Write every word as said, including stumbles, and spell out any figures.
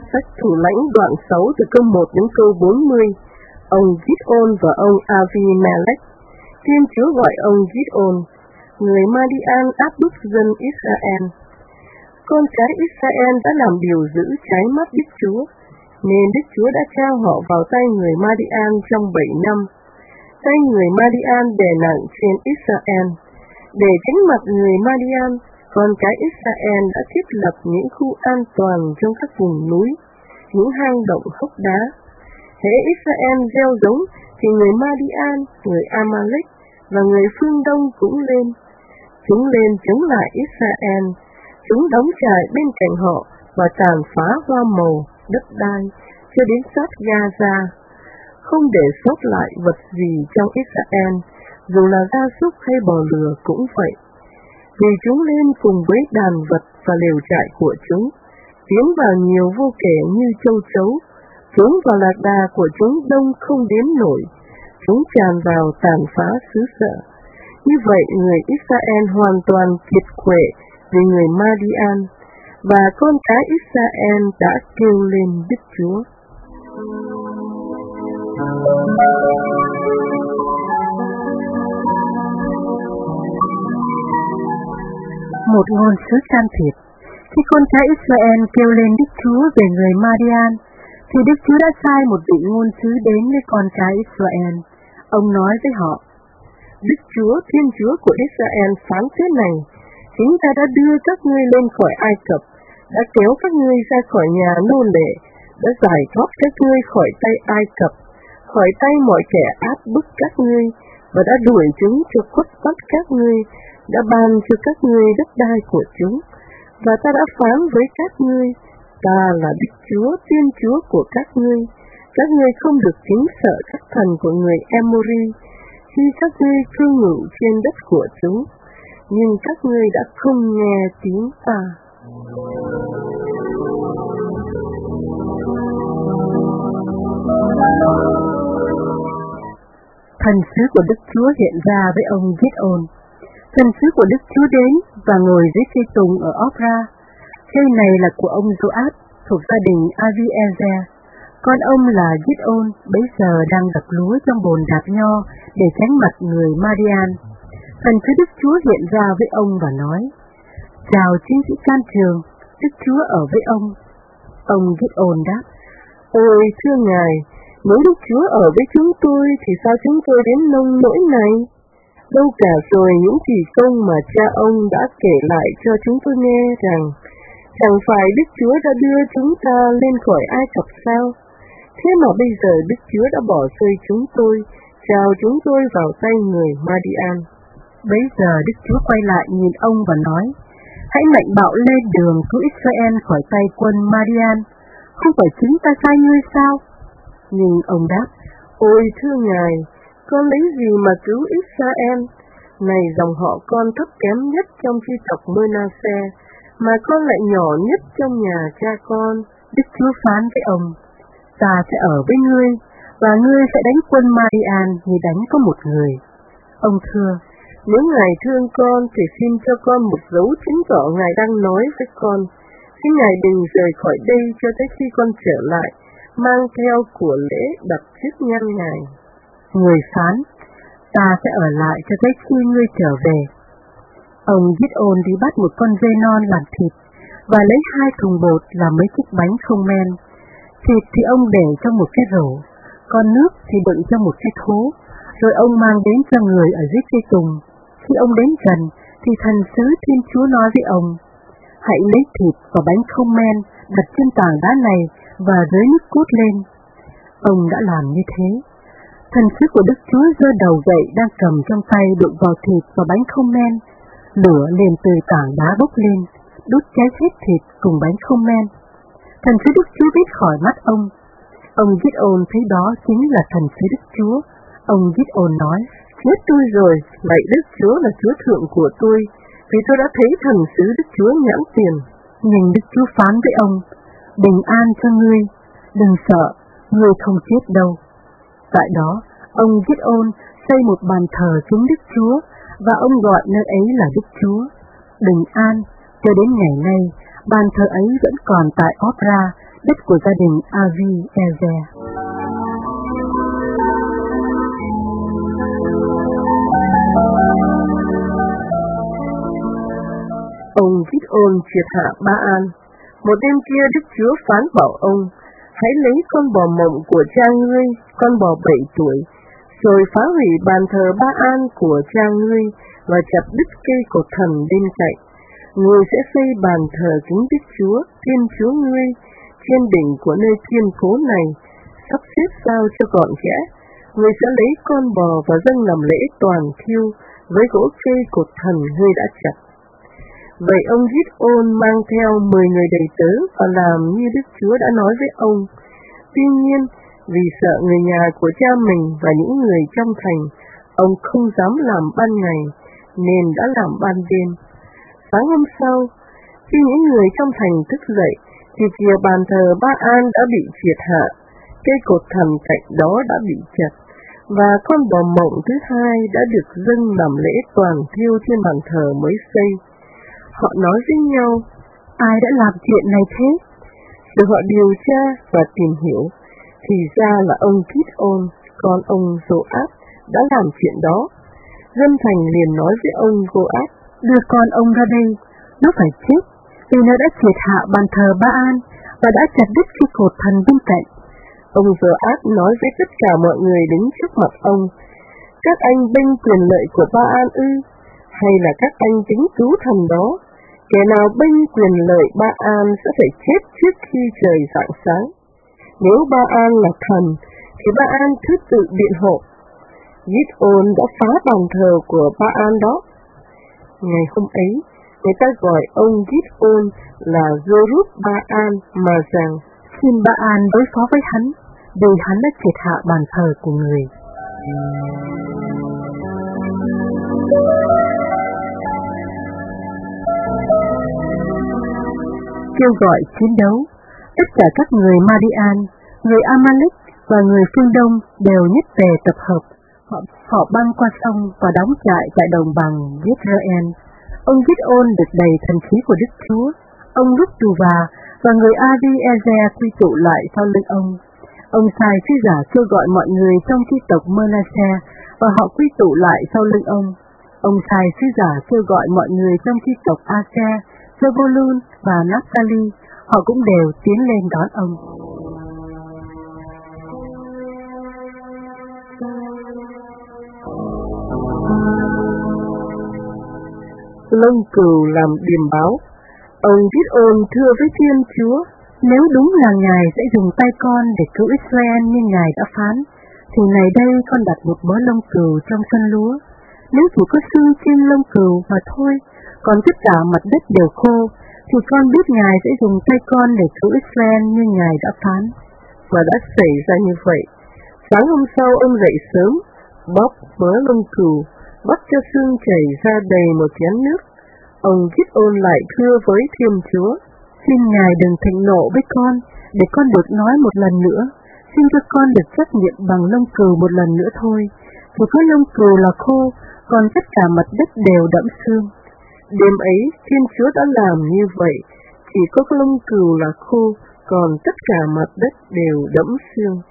sách Thủ lãnh đoạn sáu từ câu một đến câu bốn mươi, ông Gideon và ông Avimelech. Thiên Chúa gọi ông Gideon, người Madian áp bức dân Israel. Con cái Israel đã làm điều dữ trái mắt Đức Chúa, nên Đức Chúa đã trao họ vào tay người Madian trong bảy năm. Tay người Madian đè nặng trên Israel. Để tránh mặt người Madian, con cái Israel đã thiết lập những khu an toàn trong các vùng núi, những hang động hốc đá. Hễ Israel gieo giống, thì người Madian, người Amalek và người phương Đông cũng lên. Chúng lên chống lại Israel. Chúng đóng trại bên cạnh họ và tàn phá hoa màu, đất đai, cho đến sát Gaza. Không để sót lại vật gì trong Israel, dù là gia súc hay bò lừa cũng vậy. Vì chúng lên cùng với đàn vật và lều trại của chúng, tiến vào nhiều vô kể như châu chấu. Chúng và lạc đà của chúng đông không đếm nổi. Chúng tràn vào tàn phá xứ sở. Như vậy người Israel hoàn toàn kiệt quệ vì người Madian, và con cái Israel đã kêu lên Đức Chúa. Một ngôn sứ can thiệp. Khi con cái Israel kêu lên Đức Chúa về người Madian, thì Đức Chúa đã sai một vị ngôn sứ đến với con cái Israel. Ông nói với họ: Đức Chúa, Thiên Chúa của Israel phán thế này: Chúng ta đã đưa các ngươi lên khỏi Ai Cập, đã kéo các ngươi ra khỏi nhà nô lệ, đã giải thoát các ngươi khỏi tay Ai Cập, khỏi tay mọi kẻ áp bức các ngươi, và đã đuổi chúng cho khuất bắt các ngươi, đã ban cho các ngươi đất đai của chúng. Và ta đã phán với các ngươi: Ta là Đức Chúa, Thiên Chúa của các ngươi. Các ngươi không được kính sợ các thần của người Emori, khi các ngươi cư ngụ trên đất của chúng. Nhưng các ngươi đã không nghe tiếng ta. Thần sứ của Đức Chúa hiện ra với ông Gideon. Thần sứ của Đức Chúa đến và ngồi dưới cây tùng ở Opra. Cây này là của ông Joab, thuộc gia đình Aviezer. Con ông là Gideon bấy giờ đang đập lúa trong bồn đạp nho để tránh mặt người Madian. Thần sứ Đức Chúa hiện ra với ông và nói: Chào chiến sĩ can trường, Đức Chúa ở với ông. Ông Gideon đáp: Ôi thưa Ngài, nếu Đức Chúa ở với chúng tôi thì sao chúng tôi đến nông nỗi này? Đâu cả rồi những kỳ công mà cha ông đã kể lại cho chúng tôi nghe rằng chẳng phải Đức Chúa đã đưa chúng ta lên khỏi Ai Cập sao? Thế mà bây giờ Đức Chúa đã bỏ rơi chúng tôi, trao chúng tôi vào tay người Madian. Bấy giờ Đức Chúa quay lại nhìn ông và nói: Hãy mạnh bạo lên đường cứu Israel khỏi tay quân Madian. Không phải chính ta sai ngươi sao? Nhưng ông đáp: Ôi thưa Ngài, con lấy gì mà cứu Israel? Này dòng họ con thấp kém nhất trong chi tộc Mơ-na-se, mà con lại nhỏ nhất trong nhà cha con. Đức Chúa phán với ông: Ta sẽ ở với ngươi, và ngươi sẽ đánh quân Madian như đánh có một người. Ông thưa: Nếu Ngài thương con thì xin cho con một dấu chứng tỏ Ngài đang nói với con. Xin Ngài đừng rời khỏi đây cho tới khi con trở lại, mang theo của lễ đặt trước nhan Ngài. Người phán: Ta sẽ ở lại cho tới khi ngươi trở về. Ông Gideon đi bắt một con dê non làm thịt, và lấy hai thùng bột làm mấy chiếc bánh không men. Thịt thì ông để trong một cái rổ, còn nước thì đựng trong một cái thố, rồi ông mang đến cho người ở dưới cây tùng. Khi ông đến gần, thì thần sứ Thiên Chúa nói với ông: Hãy lấy thịt và bánh không men, đặt trên tảng đá này và rưới nước cốt lên. Ông đã làm như thế. Thần sứ của Đức Chúa giơ đầu gậy đang cầm trong tay đụng vào thịt và bánh không men. Lửa liền từ tảng đá bốc lên, đốt cháy hết thịt cùng bánh không men. Thần sứ Đức Chúa biết khỏi mắt ông. Ông Gideon thấy đó chính là thần sứ Đức Chúa. Ông Gideon nói: Chết tôi rồi, lạy Đức Chúa là Chúa thượng của tôi, vì tôi đã thấy thần sứ Đức Chúa nhãn tiền. Nhưng Đức Chúa phán với ông: Bình an cho ngươi, đừng sợ, ngươi không chết đâu. Tại đó, ông Gideon xây một bàn thờ kính Đức Chúa, và ông gọi nơi ấy là Đức Chúa. Bình an, cho đến ngày nay, bàn thờ ấy vẫn còn tại Opra, đất của gia đình Aviezer. Ông Gideon triệt hạ Ba-an. Một đêm kia Đức Chúa phán bảo ông, hãy lấy con bò mộng của cha ngươi, con bò bảy tuổi, rồi phá hủy bàn thờ Ba-an của cha ngươi và chặt đứt cây cột thần bên cạnh. Ngươi sẽ xây bàn thờ kính Đức Chúa, Thiên Chúa ngươi, trên đỉnh của nơi kiên cố này, sắp xếp sao cho gọn ghẽ. Ngươi sẽ lấy con bò và dâng làm lễ toàn thiêu với gỗ cây cột thần ngươi đã chặt. Vậy ông Gideon mang theo mười người đầy tớ và làm như Đức Chúa đã nói với ông. Tuy nhiên, vì sợ người nhà của cha mình và những người trong thành, ông không dám làm ban ngày, nên đã làm ban đêm. Sáng hôm sau, khi những người trong thành thức dậy, thì kìa bàn thờ Ba-an đã bị triệt hạ, cây cột thần cạnh đó đã bị chặt, và con bò mộng thứ hai đã được dâng làm lễ toàn thiêu trên bàn thờ mới xây. Họ nói với nhau, ai đã làm chuyện này thế? Rồi họ điều tra và tìm hiểu, thì ra là ông Gideon, con ông Joab, đã làm chuyện đó. Dân thành liền nói với ông Joab, đưa con ông ra đây, nó phải chết, vì nó đã triệt hạ bàn thờ Ba-an và đã chặt đứt cây cột thần bên cạnh. Ông Joab nói với tất cả mọi người đứng trước mặt ông, các anh bênh quyền lợi của Ba-an ư, hay là các anh tính cứu thần đó? Kẻ nào bênh quyền lợi Ba-an sẽ phải chết trước khi trời rạng sáng. Nếu Ba-an là thần, thì Ba-an cứ tự biện hộ. Gideon đã phá bàn thờ của Ba-an đó. Ngày hôm ấy, người ta gọi ông Gideon là Jerub-Ba-an mà rằng, xin Ba-an đối phó với hắn, vì hắn đã triệt hạ bàn thờ của người. Kêu gọi chiến đấu, tất cả các người Madian, người Amalek và người phương Đông đều nhất tề tập hợp. Họ, họ băng qua sông và đóng trại tại đồng bằng Jezreel. Ông Gideon được đầy thần khí của Đức Chúa. Ông rút tù và và người Aviezer quy tụ lại sau lưng ông. Ông sai sứ giả kêu gọi mọi người trong chi tộc Manasseh và họ quy tụ lại sau lưng ông. Ông sai sứ giả kêu gọi mọi người trong chi tộc Aser, Zebulun và Naphtali, họ cũng đều tiến lên đón ông. Lông cừu làm điềm báo. Ông Gideon thưa với Thiên Chúa, nếu đúng là Ngài sẽ dùng tay con để cứu Israel như Ngài đã phán, thì này đây con đặt một bó lông cừu trong sân lúa. Nếu chỉ có xương trên lông cừu mà thôi, còn tất cả mặt đất đều khô, thì con biết Ngài sẽ dùng tay con để cứu Israel như Ngài đã phán. Và đã xảy ra như vậy. Sáng hôm sau ông dậy sớm, bóp mớ lông cừu, bắt cho xương chảy ra đầy một chén nước. Ông Gideon lại thưa với Thiên Chúa, xin Ngài đừng thịnh nộ với con, để con được nói một lần nữa. Xin cho con được trách nhiệm bằng lông cừu một lần nữa thôi. Chỉ có lông cừu là khô, còn tất cả mặt đất đều đẫm xương. Đêm ấy, Thiên Chúa đã làm như vậy. Chỉ có lông cừu là khô, còn tất cả mặt đất đều đẫm xương.